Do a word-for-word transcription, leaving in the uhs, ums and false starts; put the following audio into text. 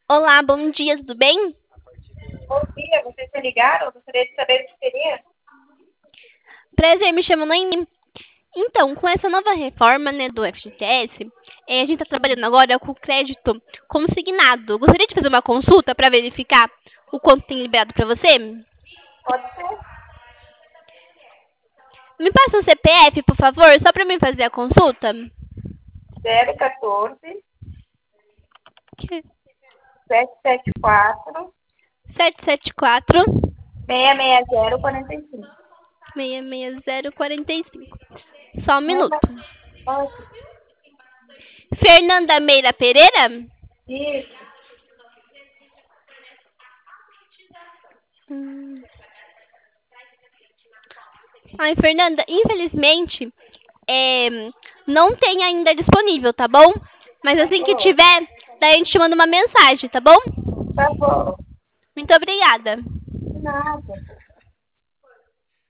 Olá, bom dia, tudo bem? Bom dia, vocês me ligaram? Eu gostaria de saber o que seria. Prazer, me chamo Noemi. Então, com essa nova reforma, né, do F G T S, eh, a gente está trabalhando agora com o crédito consignado. Gostaria de fazer uma consulta para verificar o quanto tem liberado para você? Pode ser Me passa o C P F, por favor, só para mim fazer a consulta. zero quatorze, sete sete quatro, sete sete quatro, seis seis zero, quatro cinco. seis seis zero, quatro cinco. Só um Não, minuto. não, pode. Fernanda Meira Pereira? Isso. Hum. Ai, Fernanda, infelizmente, é, não tem ainda disponível, tá bom? Mas Tá assim que bom. tiver, daí a gente te manda uma mensagem, tá bom? Tá bom. Muito obrigada. De nada.